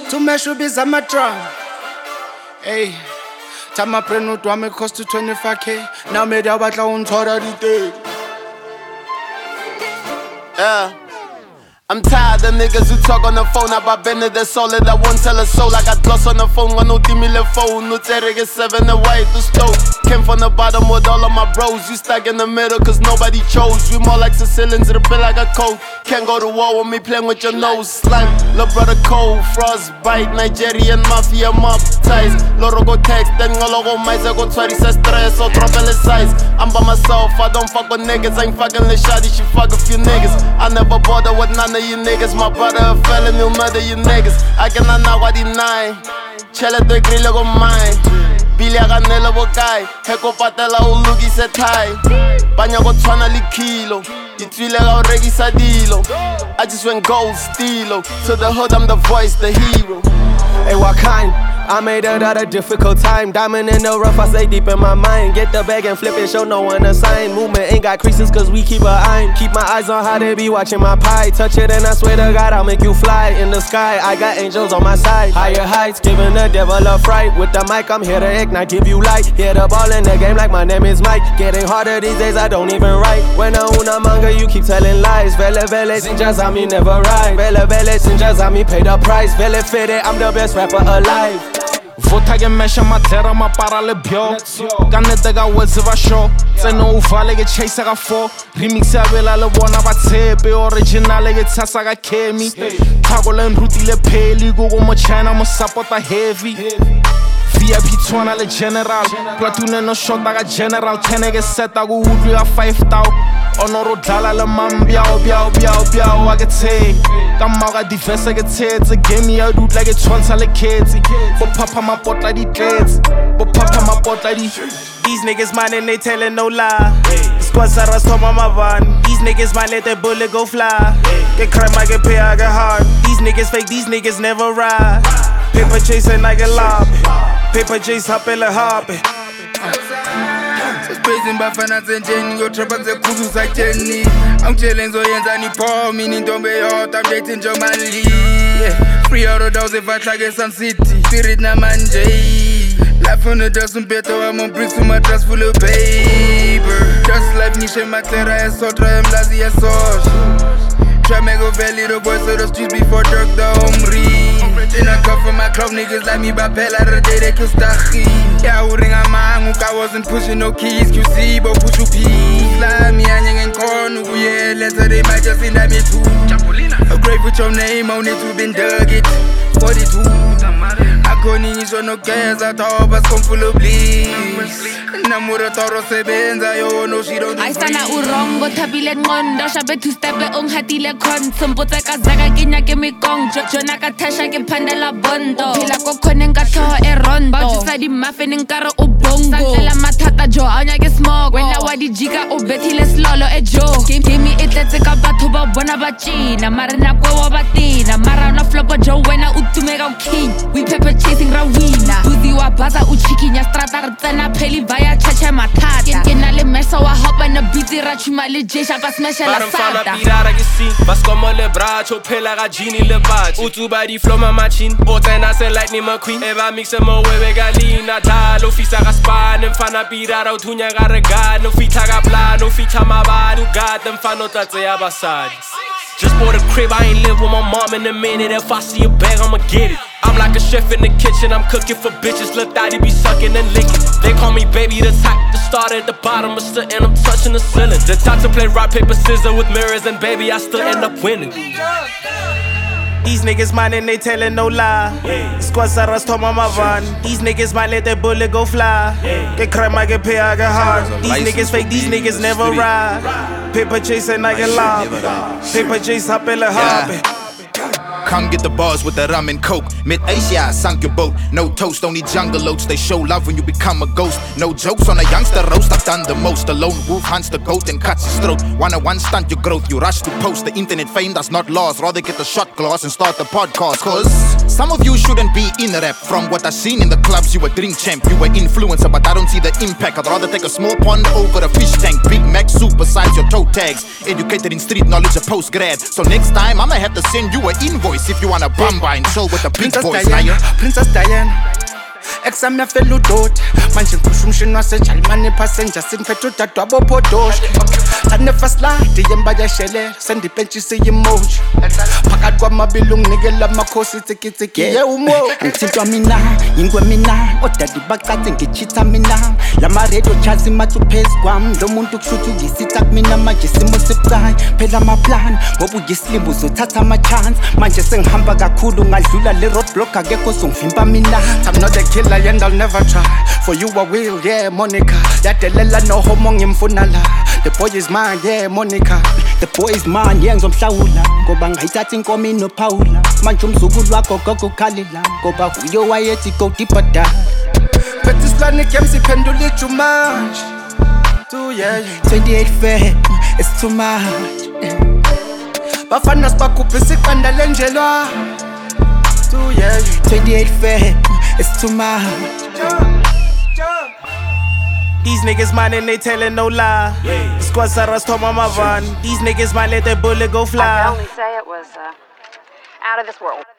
To mesh with his amatron. Hey, Tama Prenu to me cost to 25K. Now made out battle on Tora the Yeah. I'm tired of niggas who talk on the phone about Bennett, they're solid. I won't tell a soul. I got gloss on the phone, one no timile phone. No terror 7 away to stove. Came from the bottom with all of my bros. You stuck in the middle cause nobody chose. We more like Sicilians, it'll feel like a cold. Can't go to war with me playing with your nose. Slime, lil' brother cold, frostbite, Nigerian mafia mob ties. Loro go text, then ngolo go mais, I go 20 stress, so drop the size. I'm by myself, I don't fuck with niggas. I ain't fucking the shawty, she fuck a few niggas. I never bother with none of you niggas. My brother a felon, you murder you niggas. I cannot know what deny. Chele to grillo go mine. Billy aganele bo kai. Heko patela ulugi se thai. Banya go tshwana le kilo. Itwile ga o rekisa dilo. I just went gold stilo. To the hood I'm the voice, the hero. Hey, what kind? I made it at a difficult time. Diamond in the rough, I stay deep in my mind. Get the bag and flip it, show no one a sign. Movement ain't got creases cause we keep an eye. Keep my eyes on how they be watching my pie. Touch it and I swear to God I'll make you fly. In the sky, I got angels on my side. Higher heights, giving the devil a fright. With the mic, I'm here to ignite, give you light. Hit the ball in the game like my name is Mike. Getting harder these days, I don't even write. When I own a manga, you keep telling lies. Vele vele, sinjas on me never ride. Vele vele, sinjas on me pay the price. Vele fede, I'm the best rapper alive. Vota ke mesha matera mapara le byo Ka nete ka wetse ba show Tseno ufale ke chase ka 4 Remix ya bela le bona ba tshepe Original ke tsasa ka Kemi Thako le nrutile pheli Go mo China mo supporta heavy VIP tshwana le general Platoon no shot ka general 10 ke seta go utlwe ya 5,000 Onoro dlala le mambiao biao biao biao a ke tse Ka maga diverse ke tshetse Game ya dutla ke tshwantsha le ketsi Bo papa mapotla di tletse Bo papa mapotla di These niggas mine and they telling no lie. Squad Sarah's told my van. These niggas might let that bullet go fly. Get crime, I get pay, I get hard. These niggas fake, these niggas never ride. Paper chasing, I get lobby. Paper chase, hop in the hobby. Spacing bafana zenjeni Go trapa ze kuzu sa cheni I'm chillin' so yenza ni po Meaning don't be hot I'm dating Jomali Free out of doors if I try get some city Spirit na manje Life on the dust better I'm on bricks with my dress full of paper Just like Nisha Matera and Sotra I'm lazy as sauce Try make a valley the boys of the streets before Dirk the Omri In a cup for my club niggas like me Bapella the day they kill Stachi Yeah, who ring a man I wasn't pushing no keys QC but push you peace Like me and yang and corn yeah, later they might just end up me too A grave with your name on it, you been dug it 42 I couldn't use no gas, I thought I was full of bliss Namura toro sebenza, yo no she don't do I sana urongo, tabile ngondo Shabe two-step, hatile konsom Bota ka zaga, kinya ke mi kong Jona ka tasha, ke pandela bondo Pila ko konen ka toho e rondo Bauchisa di muffin, nkare u bongo Santela matata, jo, anya ke smoke Wena wa di jika, u betile slolo e jo Kimi itletse ka batho ba bona ba china Marina kwe wa batina Mara na flopo jo, wena utumega u king We pepper chasing rawina Buzi wa baza, u chikinya strata Rtsena peli vaya chacha matata Kena le mesa wa hopa na biti Rachuma le jesha, ba smasha la Bottom fala sata pirara ke si Bas como le bracho, pela ga genie le batch Utuba di flow ma machin Botena se lightning McQueen Eva mixe mo wewe galina Dalo fisa ga span Mfana pirara uthunya ga regalo Fita ga plano, fita mabano God them fano tatse ya basadi Just bought a crib, I ain't live with my mom in a minute If I see a bag, I'ma get it I'm like a chef in the kitchen, I'm cooking for bitches Lil' Thotty be sucking and licking They call me baby, the type to start at the bottom But still and I'm touching the ceiling The type to play rock, paper, scissors with mirrors And baby, I still end up winning These niggas mine and they telling no lie. Squad Sarah's told my van. These niggas might let that bullet go fly. Get crime, I get pay, I get hard. These niggas fake, these niggas never ride. Paper chasing, I get lob. Paper chase, hop in the hobby. Come get the bars with the rum and coke. Mid-Asia, I sunk your boat. No toast, only jungle oats. They show love when you become a ghost. No jokes on a youngster roast, I've done the most. The lone wolf hunts the goat and cuts his throat. One stunt your growth, you rush to post. The internet fame does not last. Rather get the shot glass and start the podcast. Cause some of you shouldn't be in rap. From what I've seen in the clubs, you were drink champ. You were influencer, but I don't see the impact. I'd rather take a small pond over a fish tank. Big Mac soup besides your toe tags. Educated in street knowledge, a post-grad. So next time, I'ma have to send you an invoice. voice if you wanna bamba and chill with the big Princess boys. Diana, Princess Diana. Exam yafela udoti manje ngiphusha umshini wasejalimane passenger singiphethe udade wabophodoshi sanefa slide yemba yashelela sendipentshise emoji phakathi kwamabili unginikela amakhosi tsikitsiki ye umo ngithintwa mina yingwe mina odade baqathe ngichitha mina lama radio charts mathu phezu kwami lo muntu kushuthi ngisitha kumina manje simo sibucayi phela ama plan ngoba uyislimbu uzothatha ama chance manje sengihamba kakhulu ngadlula le roadblock akekho songivimba mina I'm not a killer and I'll never try for you I will yeah Monica yadelela no homo ngimfuna la the boy is mine yeah Monica the boy is mine yeah ngizomhlawula ngoba ngayithatha inkomo inophawula manje umzukulu wakho gogo khalela ngoba uyo wayethi go deeper down phethe isilwane game siphendula ijumanje do yeah 28 fair it's too much bafana sibakhuphe siqanda lenjelwa do yeah 28 fair it's too much. These niggas mine and they telling no lie. The squad Sarah's told my van. These niggas might let that bullet go fly. I can only say it was out of this world.